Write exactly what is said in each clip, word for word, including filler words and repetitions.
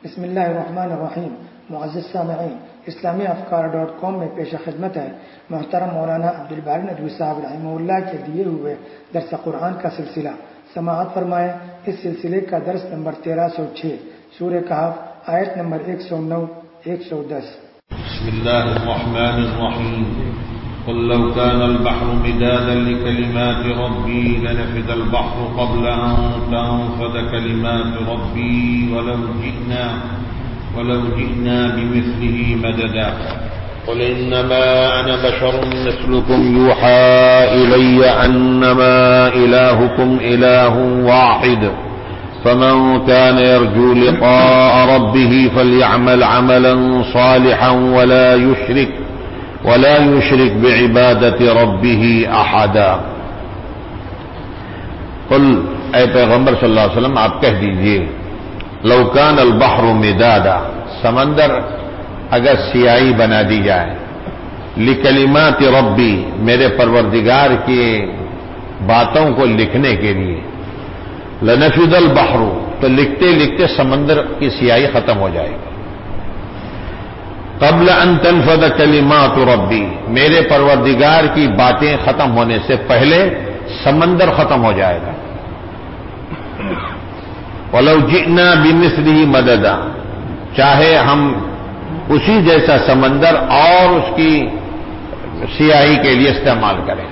بسم اللہ الرحمن الرحیم. معزز سامعین، اسلامی افکار ڈاٹ کام میں پیش خدمت ہے محترم مولانا عبدالباری ندوی صاحب رحمہ اللہ کے دیے ہوئے درس قرآن کا سلسلہ. سماعت فرمائیں. اس سلسلے کا درس نمبر تیرہ سو چھ، سورہ کہف، آیت نمبر ایک سو نو ایک سو دس. بسم اللہ الرحمن الرحیم. قل لو كان البحر مدادا لكلمات ربي لنفد البحر قبل أن تنفد كلمات ربي ولو جئنا ولو جئنا بمثله مددا. قل إنما أنا بشر مثلكم يوحى إلي أنما إلهكم إله واحد فمن كان يرجو لقاء ربه فليعمل عملا صالحا ولا يشرك ولا يشرك بعبادة ربه أحدا. قل اے پیغمبر صلی اللہ علیہ وسلم آپ کہہ دیجئے، لو كان البحر مدادا، سمندر اگر سیاہی بنا دی جائے، لکلمات ربی، میرے پروردگار کی باتوں کو لکھنے کے لیے، لنفد البحر، تو لکھتے لکھتے سمندر کی سیاہی ختم ہو جائے گی. قبل ان تنفد کلمات ربی، میرے پروردگار کی باتیں ختم ہونے سے پہلے سمندر ختم ہو جائے گا. ولو جئنا بمثله مددا، چاہے ہم اسی جیسا سمندر اور اس کی سیاہی کے لیے استعمال کریں.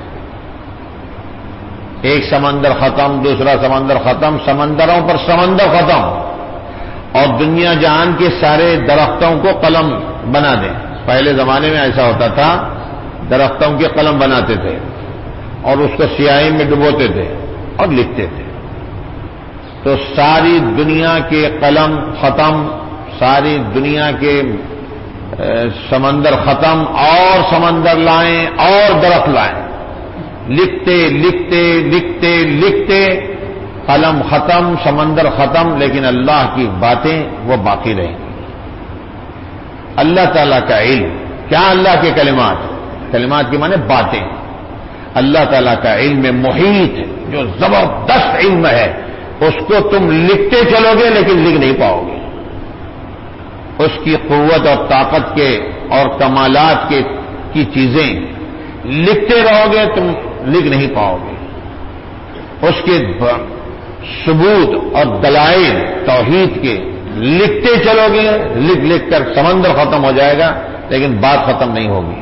ایک سمندر ختم، دوسرا سمندر ختم، سمندروں پر سمندر ختم، اور دنیا جہان کے سارے درختوں کو قلم بنا دیں. پہلے زمانے میں ایسا ہوتا تھا، درختوں کے قلم بناتے تھے اور اس کو سیاہی میں ڈبوتے تھے اور لکھتے تھے. تو ساری دنیا کے قلم ختم، ساری دنیا کے سمندر ختم، اور سمندر لائیں اور درخت لائیں. لکھتے لکھتے لکھتے لکھتے قلم ختم، سمندر ختم، لیکن اللہ کی باتیں وہ باقی رہیں گی. اللہ تعالیٰ کا علم، کیا اللہ کے کلمات، کلمات کی معنی باتیں. اللہ تعالیٰ کا علم محیط جو زبردست علم ہے، اس کو تم لکھتے چلو گے لیکن لکھ نہیں پاؤ گے. اس کی قوت اور طاقت کے اور کمالات کے کی چیزیں لکھتے رہو گے تم لکھ نہیں پاؤ گے. اس کے ثبوت اور دلائل توحید کے لکھتے چلو گے، لکھ لکھ کر سمندر ختم ہو جائے گا لیکن بات ختم نہیں ہوگی.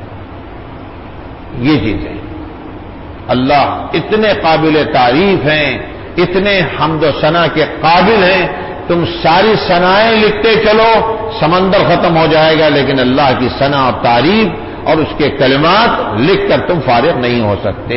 یہ چیزیں اللہ اتنے قابل تعریف ہیں، اتنے حمد و ثنا کے قابل ہیں. تم ساری ثنائیں لکھتے چلو، سمندر ختم ہو جائے گا لیکن اللہ کی ثنا اور تعریف اور اس کے کلمات لکھ کر تم فارغ نہیں ہو سکتے.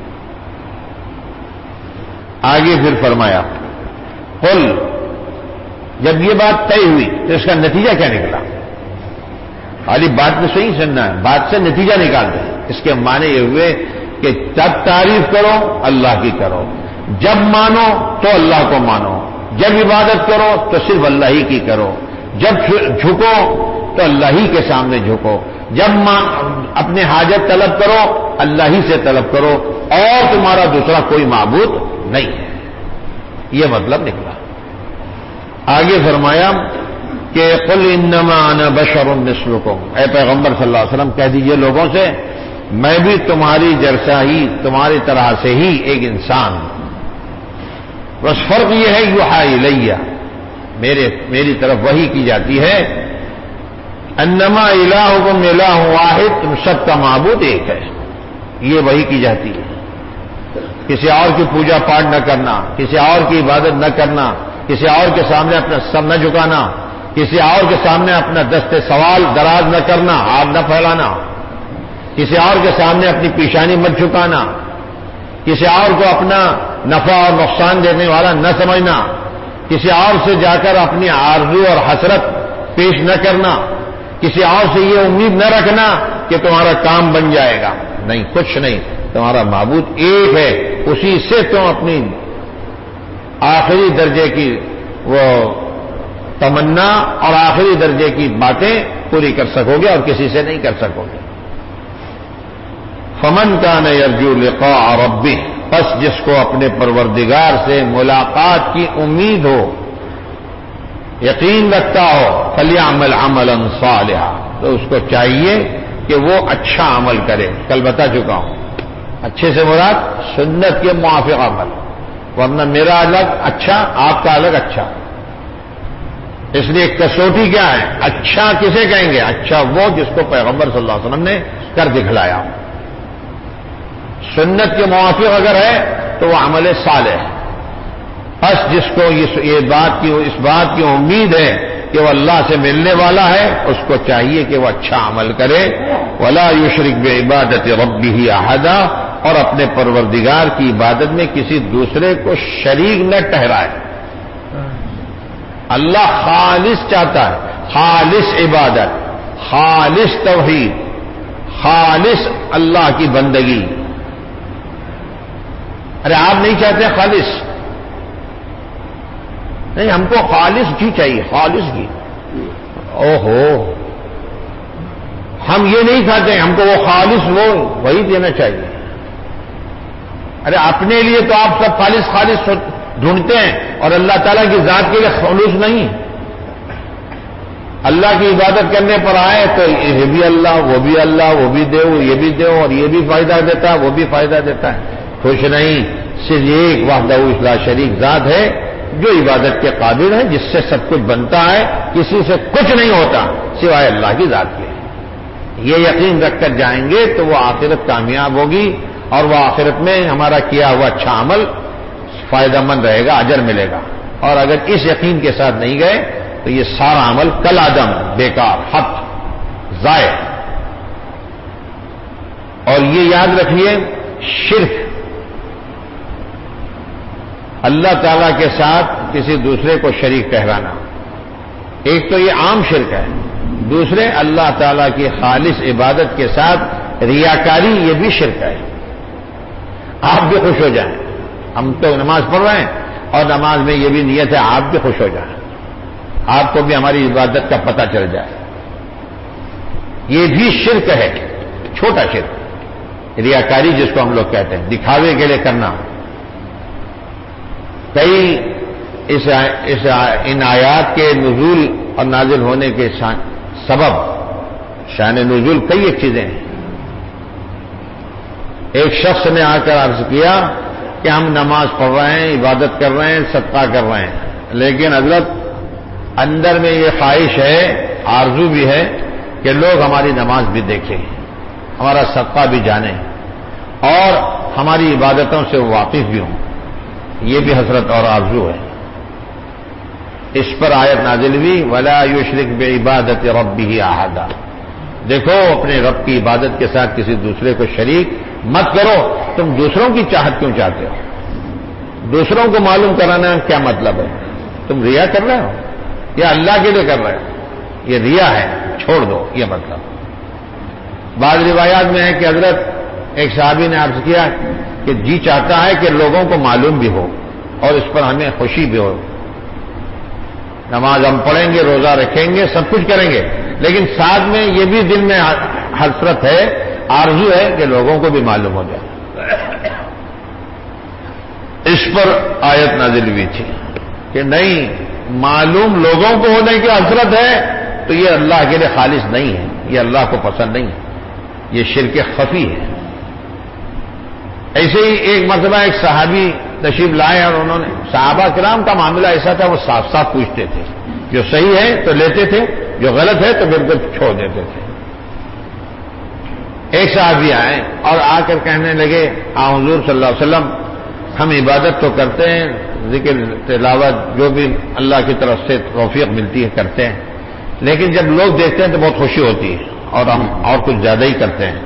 آگے پھر فرمایا، قل، جب یہ بات طے ہوئی تو اس کا نتیجہ کیا نکلا؟ خالی بات میں صحیح سننا ہے، بات سے نتیجہ نکالتے ہیں. اس کے معنی یہ ہوئے کہ جب تعریف کرو اللہ کی کرو، جب مانو تو اللہ کو مانو، جب عبادت کرو تو صرف اللہ ہی کی کرو، جب جھکو تو اللہ ہی کے سامنے جھکو، جب اپنے حاجت طلب کرو اللہ ہی سے طلب کرو، اور تمہارا دوسرا کوئی معبود نہیں ہے. یہ مطلب نکلا. آگے فرمایا کہ قل انما انا بشر مثلکم، اے پیغمبر صلی اللہ علیہ وسلم کہہ دیجئے لوگوں سے، میں بھی تمہاری جیسا ہی، تمہاری طرح سے ہی ایک انسان ہوں. بس فرق یہ ہے یوحی الیہ، میرے میری طرف وحی کی جاتی ہے، انما الہکم الہ واحد، تم سب کا معبود ایک ہے، یہ وحی کی جاتی ہے. کسی اور کی پوجا پاٹ نہ کرنا، کسی اور کی عبادت نہ کرنا، کسی اور کے سامنے اپنا سر نہ جھکانا، کسی اور کے سامنے اپنا دست سوال دراز نہ کرنا، ہاتھ نہ پھیلانا، کسی اور کے سامنے اپنی پیشانی مت جھکانا، کسی اور کو اپنا نفع اور نقصان دینے والا نہ سمجھنا، کسی اور سے جا کر اپنی آرزو اور حسرت پیش نہ کرنا، کسی اور سے یہ امید نہ رکھنا کہ تمہارا کام بن جائے گا. نہیں، کچھ نہیں، تمہارا معبود ایک ہے، اسی سے تم اپنی آخری درجے کی وہ تمنا اور آخری درجے کی باتیں پوری کر سکو گے اور کسی سے نہیں کر سکو گے. فمن کان یرجو لقاء ربہ، پس جس کو اپنے پروردگار سے ملاقات کی امید ہو، یقین رکھتا ہو فلیعمل عملا صالحا، تو اس کو چاہیے کہ وہ اچھا عمل کرے. کل بتا چکا ہوں اچھے سے مراد سنت کے موافق عمل، ورنہ میرا الگ اچھا آپ کا الگ اچھا. اس لیے کسوٹی کیا ہے؟ اچھا کسے کہیں گے؟ اچھا وہ جس کو پیغمبر صلی اللہ علیہ وسلم نے کر دکھلایا. سنت کے موافق اگر ہے تو وہ عمل صالح ہے. بس جس کو یہ بات کی اس بات کی امید ہے کہ وہ اللہ سے ملنے والا ہے، اس کو چاہیے کہ وہ اچھا عمل کرے. ولا یشرک بعبادت ربہ احدا، اور اپنے پروردگار کی عبادت میں کسی دوسرے کو شریک نہ ٹھہرائے. اللہ خالص چاہتا ہے، خالص عبادت، خالص توحید، خالص اللہ کی بندگی. ارے آپ نہیں چاہتے خالص؟ نہیں، ہم کو خالص گھی چاہیے، خالص گھی. او ہو، ہم یہ نہیں کھاتے، ہم کو وہ خالص وہ وہی دینا چاہیے. ارے اپنے لیے تو آپ سب خالص خالص ڈھونڈتے ہیں، اور اللہ تعالیٰ کی ذات کے لیے خلوص نہیں. اللہ کی عبادت کرنے پر آئے تو یہ بھی اللہ، وہ بھی اللہ، وہ بھی دے، یہ بھی دے، اور یہ بھی فائدہ دیتا ہے، وہ بھی فائدہ دیتا ہے. خوش نہیں، صرف ایک وحدہ لا شریک ذات ہے جو عبادت کے قابل ہے، جس سے سب کچھ بنتا ہے، کسی سے کچھ نہیں ہوتا سوائے اللہ کی ذات کے. یہ یقین رکھ کر جائیں گے تو وہ آخرت کامیاب ہوگی، اور وہ آخرت میں ہمارا کیا ہوا اچھا عمل فائدہ مند رہے گا، اجر ملے گا. اور اگر اس یقین کے ساتھ نہیں گئے تو یہ سارا عمل کل آدم، بیکار، حق، ضائع. اور یہ یاد رکھیے، شرک اللہ تعالی کے ساتھ کسی دوسرے کو شریک ٹھہرانا، ایک تو یہ عام شرک ہے، دوسرے اللہ تعالی کی خالص عبادت کے ساتھ ریاکاری، یہ بھی شرک ہے. آپ بھی خوش ہو جائیں، ہم تو نماز پڑھ رہے ہیں اور نماز میں یہ بھی نیت ہے آپ بھی خوش ہو جائیں، آپ کو بھی ہماری عبادت کا پتہ چل جائے. یہ بھی شرک ہے، چھوٹا شرک، ریاکاری جس کو ہم لوگ کہتے ہیں، دکھاوے کے لیے کرنا. کئی اس اس ان آیات کے نزول اور نازل ہونے کے سبب، شان نزول کئی ایک چیزیں ہیں. ایک شخص نے آ کر عرض کیا کہ ہم نماز پڑھ رہے ہیں، عبادت کر رہے ہیں، صدقہ کر رہے ہیں، لیکن حضرت اندر میں یہ خواہش ہے، آرزو بھی ہے کہ لوگ ہماری نماز بھی دیکھیں، ہمارا صدقہ بھی جانیں، اور ہماری عبادتوں سے واقف بھی ہوں. یہ بھی حسرت اور آرزو ہے. اس پر آیت نازل ہوئی ولا یشرک بعبادت ربہ احدا. دیکھو اپنے رب کی عبادت کے ساتھ کسی دوسرے کو شریک مت کرو. تم دوسروں کی چاہت کیوں چاہتے ہو؟ دوسروں کو معلوم کرانا کیا مطلب ہے؟ تم ریا کر رہے ہو یا اللہ کے لیے کر رہے ہو؟ یہ ریا ہے، چھوڑ دو یہ مطلب. بعض روایات میں ہے کہ حضرت ایک صحابی نے عرض کیا کہ جی چاہتا ہے کہ لوگوں کو معلوم بھی ہو اور اس پر ہمیں خوشی بھی ہو. نماز ہم پڑھیں گے، روزہ رکھیں گے، سب کچھ کریں گے، لیکن ساتھ میں یہ بھی دل میں حسرت ہے، آرزو ہے کہ لوگوں کو بھی معلوم ہو جائے. اس پر آیت نازل ہوئی تھی کہ نہیں، معلوم لوگوں کو ہونے کی حسرت ہے تو یہ اللہ کے لیے خالص نہیں ہے، یہ اللہ کو پسند نہیں ہے، یہ شرک خفی ہے. ایسے ہی ایک مرتبہ ایک صحابی تشریف لائے اور انہوں نے، صحابہ کرام کا معاملہ ایسا تھا، وہ صاف صاف پوچھتے تھے، جو صحیح ہے تو لیتے تھے، جو غلط ہے تو بالکل چھوڑ دیتے تھے. ایک صحابی آئے اور آ کر کہنے لگے آ حضور صلی اللہ علیہ وسلم، ہم عبادت تو کرتے ہیں، ذکر تلاوت جو بھی اللہ کی طرف سے توفیق ملتی ہے کرتے ہیں، لیکن جب لوگ دیکھتے ہیں تو بہت خوشی ہوتی ہے اور ہم اور کچھ زیادہ ہی کرتے ہیں.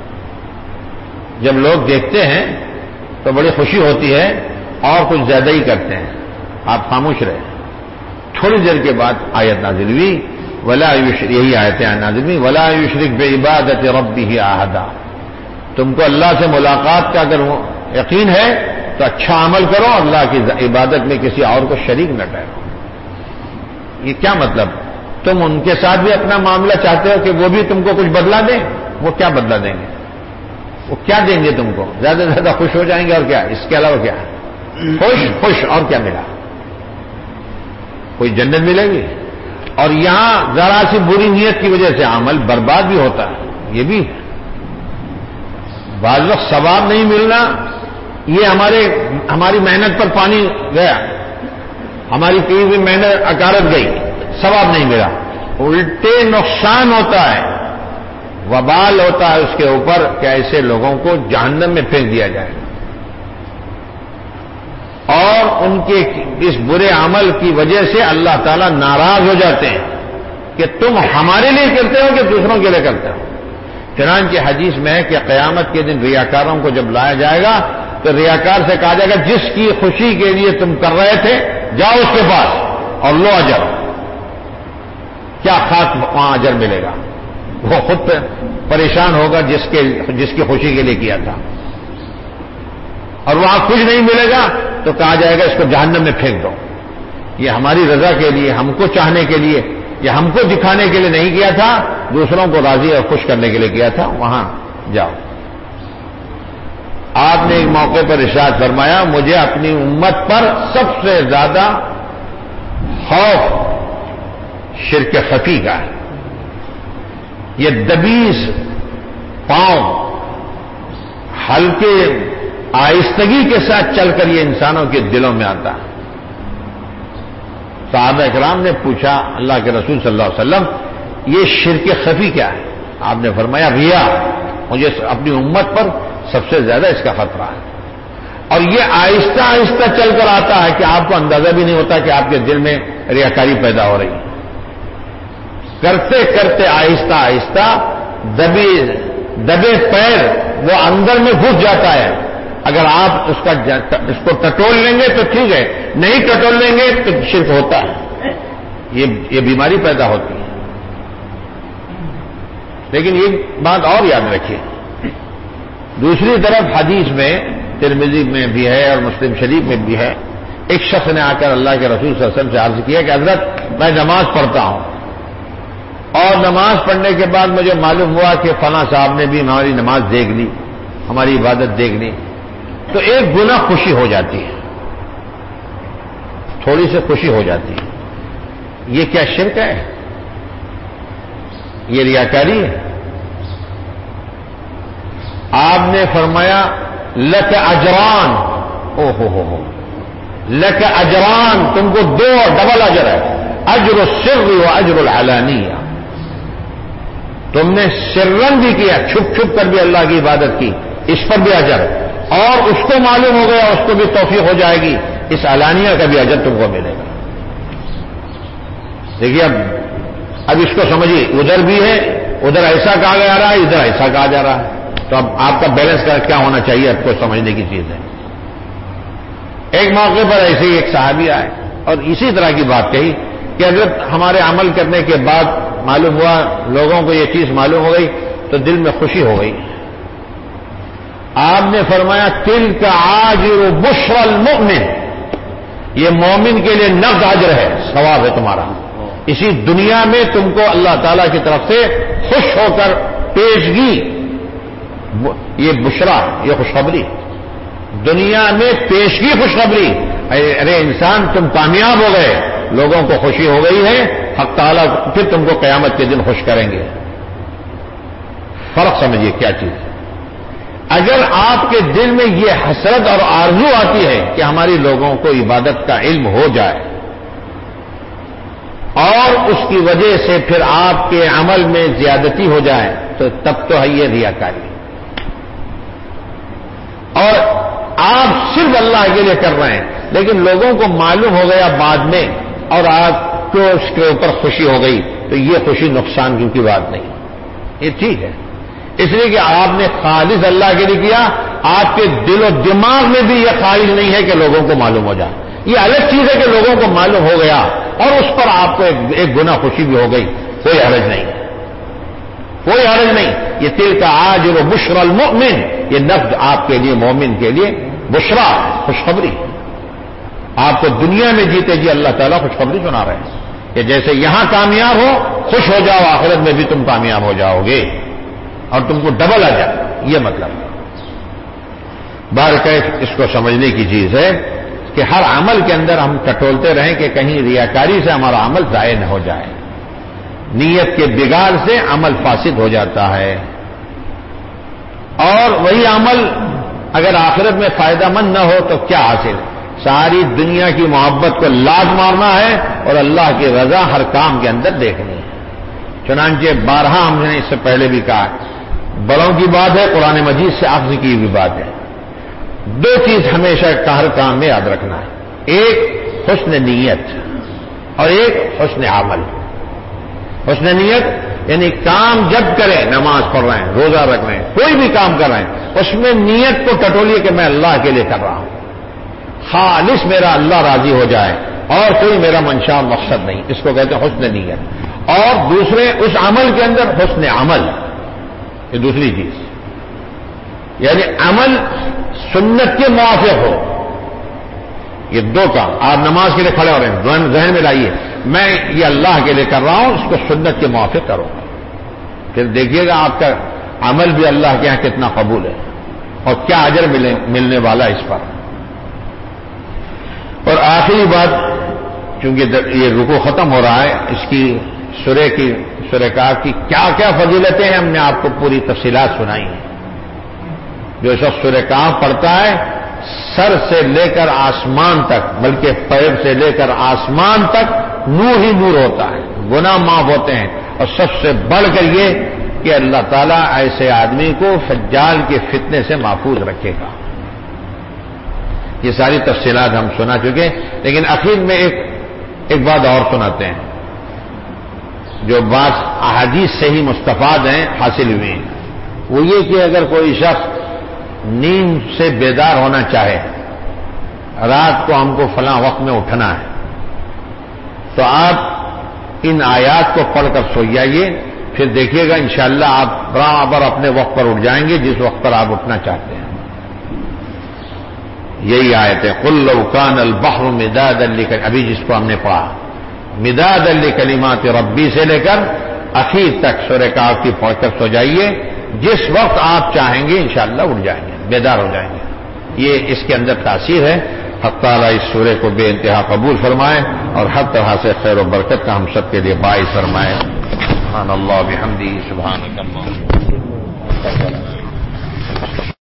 جب لوگ دیکھتے ہیں تو بڑی خوشی ہوتی ہے اور کچھ زیادہ ہی کرتے ہیں. آپ خاموش رہے. تھوڑی دیر کے بعد آیت نازل ہوئی ولا یشرک، یہی آیتیں نازل ہوئی ولا یشرک بعبادت ربہ احدا. تم کو اللہ سے ملاقات کا اگر یقین ہے تو اچھا عمل کرو، اللہ کی عبادت میں کسی اور کو شریک نہ ٹھہرو. یہ کیا مطلب؟ تم ان کے ساتھ بھی اپنا معاملہ چاہتے ہو کہ وہ بھی تم کو کچھ بدلا دیں؟ وہ کیا بدلا دیں گے؟ وہ کیا دیں گے تم کو؟ زیادہ سے زیادہ خوش ہو جائیں گے، اور کیا؟ اس کے علاوہ کیا؟ خوش خوش اور کیا ملا؟ کوئی جنت ملے گی؟ اور یہاں ذرا سی بری نیت کی وجہ سے عمل برباد بھی ہوتا ہے، یہ بھی ہے۔ بعض وقت ثواب نہیں ملنا، یہ ہمارے ہماری محنت پر پانی گیا، ہماری کی ہوئی محنت اکارت گئی، ثواب نہیں ملا، الٹے نقصان ہوتا ہے، وبال ہوتا ہے اس کے اوپر کہ ایسے لوگوں کو جہنم میں پھینک دیا جائے، اور ان کے اس برے عمل کی وجہ سے اللہ تعالیٰ ناراض ہو جاتے ہیں کہ تم ہمارے لیے کرتے ہو کہ دوسروں کے لیے کرتے ہو۔ چنانچہ حدیث میں ہے کہ قیامت کے دن ریاکاروں کو جب لایا جائے گا تو ریاکار سے کہا جائے گا جس کی خوشی کے لیے تم کر رہے تھے جاؤ اس کے پاس اور لو اجر۔ کیا خاص وہاں اجر ملے گا؟ وہ خود پریشان ہوگا جس کے جس کی خوشی کے لیے کیا تھا، اور وہاں کچھ نہیں ملے گا تو کہا جائے گا اس کو جہنم میں پھینک دو۔ یہ ہماری رضا کے لیے، ہم کو چاہنے کے لیے، یہ ہم کو دکھانے کے لیے نہیں کیا تھا، دوسروں کو راضی اور خوش کرنے کے لیے کیا تھا، وہاں جاؤ۔ آپ نے ایک موقع پر ارشاد فرمایا مجھے اپنی امت پر سب سے زیادہ خوف شرک خفی کا ہے۔ یہ دبیس پاؤں ہلکے آہستگی کے ساتھ چل کر یہ انسانوں کے دلوں میں آتا ہے۔ صحابہ اکرام نے پوچھا اللہ کے رسول صلی اللہ علیہ وسلم یہ شرک خفی کیا ہے؟ آپ نے فرمایا ریا، مجھے اپنی امت پر سب سے زیادہ اس کا خطرہ ہے، اور یہ آہستہ آہستہ چل کر آتا ہے کہ آپ کو اندازہ بھی نہیں ہوتا کہ آپ کے دل میں ریاکاری پیدا ہو رہی ہے۔ کرتے کرتے آہستہ آہستہ دبے دبے پیر وہ اندر میں گھس جاتا ہے۔ اگر آپ اس کا اس کو ٹٹول لیں گے تو ٹھیک ہے، نہیں ٹٹول لیں گے تو شرک ہوتا ہے، یہ یہ بیماری پیدا ہوتی ہے۔ لیکن یہ بات اور یاد رکھیے، دوسری طرف حدیث میں ترمذی میں بھی ہے اور مسلم شریف میں بھی ہے، ایک شخص نے آ کر اللہ کے رسول صلی اللہ علیہ وسلم سے عرض کیا کہ حضرت میں نماز پڑھتا ہوں اور نماز پڑھنے کے بعد مجھے معلوم ہوا کہ فلاں صاحب نے بھی ہماری نماز دیکھ لی، ہماری عبادت دیکھ لی، تو ایک گنا خوشی ہو جاتی ہے، تھوڑی سی خوشی ہو جاتی ہے۔ یہ کیا شرک ہے؟ یہ ریاکاری ہے؟ آپ نے فرمایا لک اجران، او ہو ہو ہو لک اجران، تم کو دو ڈبل اجر ہے، اجر السر و اجر العلانیہ۔ تم نے سرن بھی کیا، چھپ چھپ کر بھی اللہ کی عبادت کی، اس پر بھی اجر، اور اس کو معلوم ہو گیا اس کو بھی توفیق ہو جائے گی، اس علانیہ کا بھی اجر تم کو ملے گا۔ دیکھیے اب اب اس کو سمجھیے، ادھر بھی ہے، ادھر ایسا کہا جا رہا ہے، ادھر ایسا کہا جا رہا ہے، تو اب آپ کا بیلنس کیا ہونا چاہیے آپ کو سمجھنے کی چیز ہے۔ ایک موقع پر ایسے ہی ایک صحابی آئے اور اسی طرح کی بات کہی کہ اگر ہمارے عمل کرنے کے بعد معلوم ہوا، لوگوں کو یہ چیز معلوم ہو گئی تو دل میں خوشی ہو گئی۔ آپ نے فرمایا تلک عاجر بشر المؤمن، یہ مومن کے لیے نقد اجر ہے، ثواب ہے تمہارا، اسی دنیا میں تم کو اللہ تعالی کی طرف سے خوش ہو کر پیشگی، یہ بشرا، یہ خوشخبری، دنیا میں پیشگی خوشخبری، ارے انسان تم کامیاب ہو گئے، لوگوں کو خوشی ہو گئی ہے، حق تعالیٰ پھر تم کو قیامت کے دن خوش کریں گے۔ فرق سمجھیے کیا چیز ہے۔ اگر آپ کے دل میں یہ حسرت اور آرزو آتی ہے کہ ہماری لوگوں کو عبادت کا علم ہو جائے، اور اس کی وجہ سے پھر آپ کے عمل میں زیادتی ہو جائے، تو تب تو ہے یہ ریاکاری، اور آپ صرف اللہ کے لیے کر رہے ہیں، لیکن لوگوں کو معلوم ہو گیا بعد میں اور آپ کو اس کے اوپر خوشی ہو گئی، تو یہ خوشی نقصان کی بات نہیں، یہ ٹھیک ہے، اس لیے کہ آپ نے خالص اللہ کے لیے کیا، آپ کے دل و دماغ میں بھی یہ خواہش نہیں ہے کہ لوگوں کو معلوم ہو جائے۔ یہ الگ چیز ہے کہ لوگوں کو معلوم ہو گیا اور اس پر آپ کو ایک, ایک گنا خوشی بھی ہو گئی، کوئی حرج نہیں، کوئی حرج نہیں۔ یہ تل کا عاجر و بشر المؤمن، یہ نفس آپ کے لیے، مومن کے لیے بشرا، خوشخبری، آپ کو دنیا میں جیتے جی اللہ تعالیٰ خوشخبری سنا رہے ہیں کہ جیسے یہاں کامیاب ہو، خوش ہو جاؤ، آخرت میں بھی تم کامیاب ہو جاؤ گے اور تم کو ڈبل آ جائے، یہ مطلب بارکیف اس کو سمجھنے کی چیز ہے کہ ہر عمل کے اندر ہم ٹٹولتے رہیں کہ کہیں ریاکاری سے ہمارا عمل ضائع نہ ہو جائے. نیت کے بگاڑ سے عمل فاسد ہو جاتا ہے. اور وہی عمل اگر آخرت میں فائدہ مند نہ ہو تو کیا حاصل؟ ساری دنیا کی محبت کو لات مارنا ہے اور اللہ کی رضا ہر کام کے اندر دیکھنی ہے. چنانچہ بارہا ہم نے اس سے پہلے بھی کہا بڑوں کی بات ہے، قرآن مجید سے اخذ کی ہوئی بات ہے. دو چیز ہمیشہ ہر کام میں یاد رکھنا ہے، ایک حسن نیت اور ایک حسن عمل. حسن نیت یعنی کام جب کریں، نماز پڑھ رہے ہیں، روزہ رکھ رہے ہیں، کوئی بھی کام کر رہے ہیں، اس میں نیت کو ٹٹولیے کہ میں اللہ کے لیے کر رہا ہوں، خالص میرا اللہ راضی ہو جائے اور کوئی میرا منشا مقصد نہیں. اس کو کہتے ہیں حسن نیت. اور دوسرے اس عمل کے اندر حسن عمل، یہ دوسری چیز، یعنی عمل سنت کے موافق ہو. یہ دو کام آپ نماز کے لیے کھڑے ہو رہے ہیں، ذہن میں لائیے میں یہ اللہ کے لیے کر رہا ہوں، اس کو سنت کے موافق کرو. پھر دیکھیے گا آپ کا عمل بھی اللہ کے یہاں کتنا قبول ہے اور کیا اجر ملے ملنے والا اس پر. اور آخری بات، چونکہ یہ رکوع ختم ہو رہا ہے، اس کی سورہ کی سورہ کہف کی کیا کیا فضیلتیں ہیں ہم نے آپ کو پوری تفصیلات سنائی ہیں. جو شخص سورہ کہف پڑھتا ہے سر سے لے کر آسمان تک، بلکہ پیر سے لے کر آسمان تک نور ہی نور ہوتا ہے، گناہ معاف ہوتے ہیں. اور سب سے بڑھ کر یہ کہ اللہ تعالیٰ ایسے آدمی کو فجال کے فتنے سے محفوظ رکھے گا. یہ ساری تفصیلات ہم سنا چکے، لیکن اخیر میں ایک ایک بات اور سناتے ہیں جو بات احادیث سے ہی مستفاد ہیں، حاصل ہوئی ہیں. وہ یہ کہ اگر کوئی شخص نیند سے بیدار ہونا چاہے، رات کو ہم کو فلاں وقت میں اٹھنا ہے، تو آپ ان آیات کو پڑھ کر سو جائیے، پھر دیکھیے گا انشاءاللہ آپ برابر اپنے وقت پر اٹھ جائیں گے جس وقت پر آپ اٹھنا چاہتے ہیں. یہی آیت ہے قل لو کان البحر مدادا لکلمات، ابھی جس کو ہم نے پڑھا مدادا لکلمات ربی سے لے کر اخیر تک سورہ کہف کی پڑھ کر سو جائیے، جس وقت آپ چاہیں گے انشاءاللہ اٹھ جائیں گے، بیدار ہو جائیں گے. یہ اس کے اندر تاثیر ہے. حق تعالیٰ اس سورہ کو بے انتہا قبول فرمائے اور ہر طرح سے خیر و برکت کا ہم سب کے لیے باعث فرمائے. سبحان اللہ بحمدہ سبحانک اللہم.